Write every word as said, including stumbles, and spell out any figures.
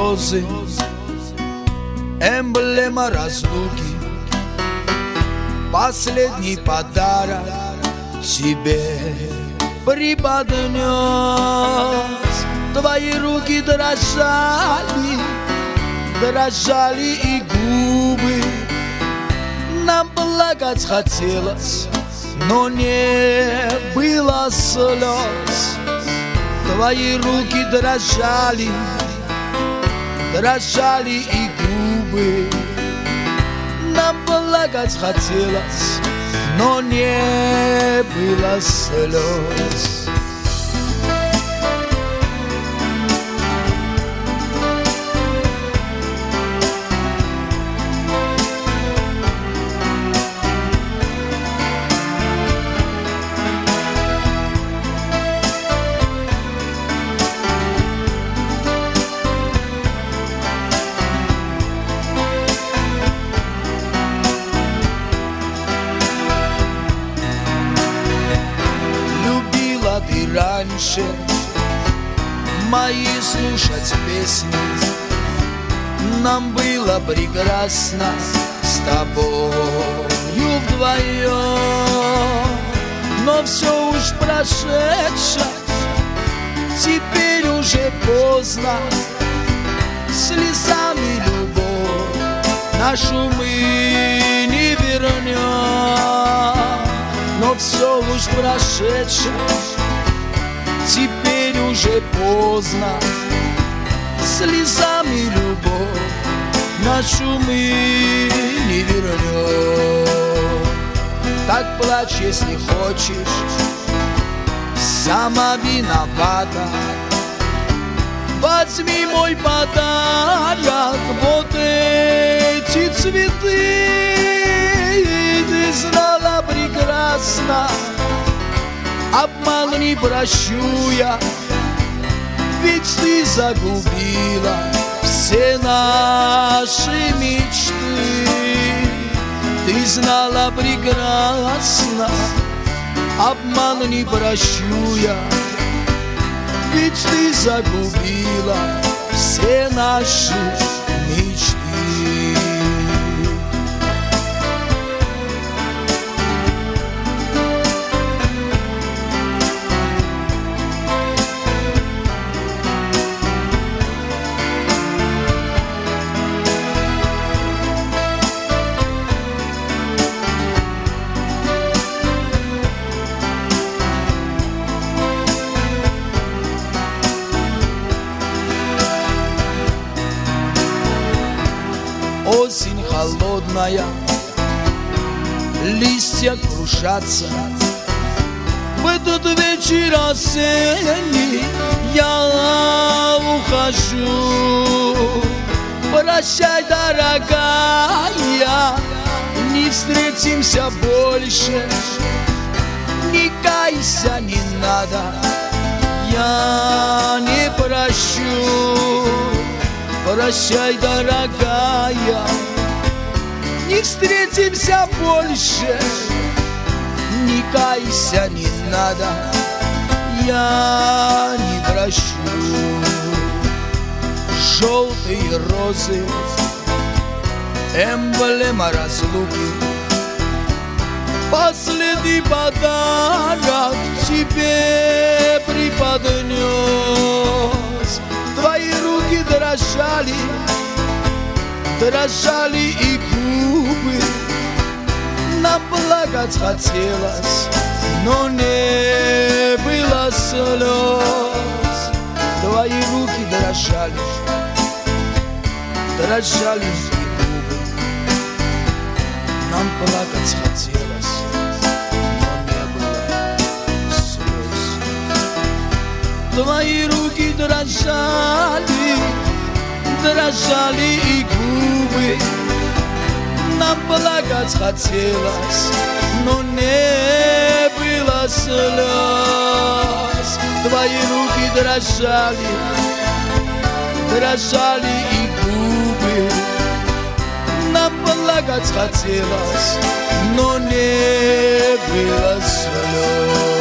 розы, эмблема разлуки, последний подарок тебе преподнес. Твои руки дрожали, дрожали и губы. Нам плакать хотелось, но не было слез. Твои руки дрожали, дрожали и губы. Нам плакать хотелось, но не было слез. Ты раньше мои слушать песни, нам было прекрасно с тобою вдвоем. Но все уж прошедшее, теперь уже поздно. Слезами любовь нашу мы не вернем. Но все уж прошедшее, теперь уже поздно. Слезами любовь нашу мы не вернем. Так плачь, если хочешь, сама виновата. Возьми мой подарок, вот эти цветы. Ты знала прекрасно, обман не прощу я, ведь ты загубила все наши мечты. Ты знала прекрасно, обман не прощу я, ведь ты загубила все наши мечты. Осень холодная, листья крушатся. В этот вечер осенний я ухожу. Прощай, дорогая, не встретимся больше. Не кайся, не надо, я не прощу. Прощай, дорогая, не встретимся больше. Не кайся, не надо, я не прощу. Желтые розы, эмблема разлуки, последний подарок тебе преподнес. Твои руки дрожали, дрожали и губы. Нам плакать хотелось, но не было слез. Твои руки дрожали, дрожали и губы. Нам плакать хотелось, но не было слез. Твои руки дрожали, дрожали и губы. Нам плакать хотелось, но не было слез. Твои руки дрожали, дрожали и губы. Нам плакать хотелось, но не было слез.